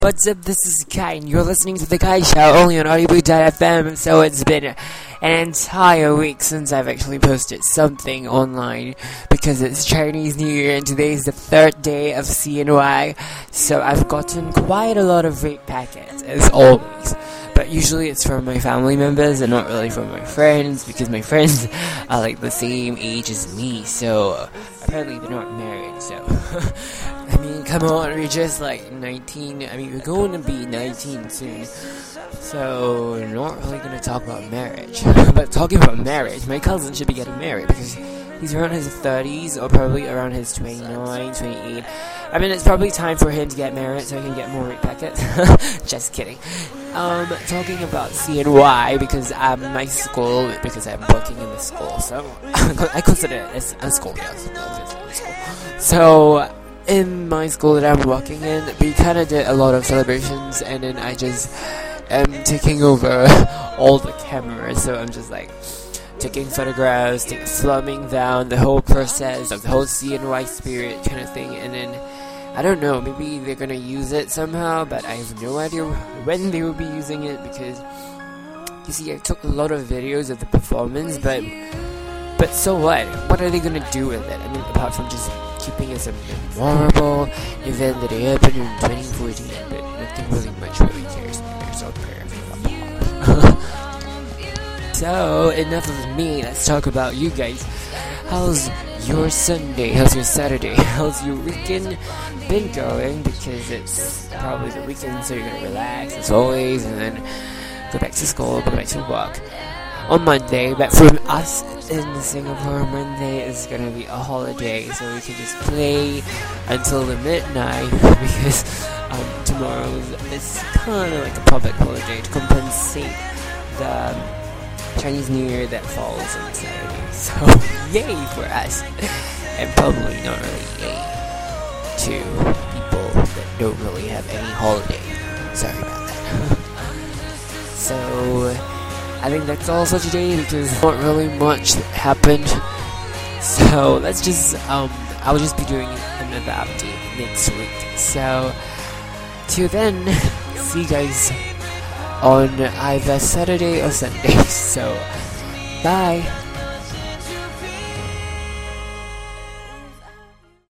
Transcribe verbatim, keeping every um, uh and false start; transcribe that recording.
What's up, this is Kai, and you're listening to The Kai Show, only on audiobook dot f m, so it's been an entire week since I've actually posted something online, because it's Chinese New Year, and today is the third day of C N Y, so I've gotten quite a lot of rape packets, as always, but usually it's from my family members, and not really from my friends, because my friends are like the same age as me, so apparently they're not married, so... I mean, come on, we're just like nineteen, I mean, we're going to be nineteen soon, so we're not really going to talk about marriage. But talking about marriage, my cousin should be getting married, because he's around his thirties, or probably around his twenty-nine, twenty-eight. I mean, it's probably time for him to get married, so he can get more rape packets. Just kidding. Um, talking about C N Y, because I'm my school, because I'm working in the school, so I consider it as a school, yes, a school. So, in my school that I'm working in, we kind of did a lot of celebrations, and then I just am taking over all the cameras, so I'm just like taking photographs, take, slumming down the whole process of the whole C N Y spirit kind of thing, and then I don't know, maybe they're gonna use it somehow, but I have no idea when they will be using it, because you see, I took a lot of videos of the performance, but but so what? What are they gonna do with it? I mean, apart from just keeping it as a memorable event that happened in twenty fourteen, but nothing really much really cares. There's no prayer. So, enough of me, let's talk about you guys. How's your Sunday? How's your Saturday? How's your weekend been going? Because it's probably the weekend, so you're gonna relax as always, and then go back to school, go back to work on Monday. But from us in Singapore, Monday is gonna be a holiday, so we can just play until the midnight, because um, tomorrow is kind of like a public holiday to compensate the Chinese New Year that falls on Saturday. So yay for us, and probably not really yay to people that don't really have any holiday. Sorry about that. So I think that's all for today, because not really much happened. So let's just um I'll just be doing another update next week. So till then, see you guys on either Saturday or Sunday. So bye.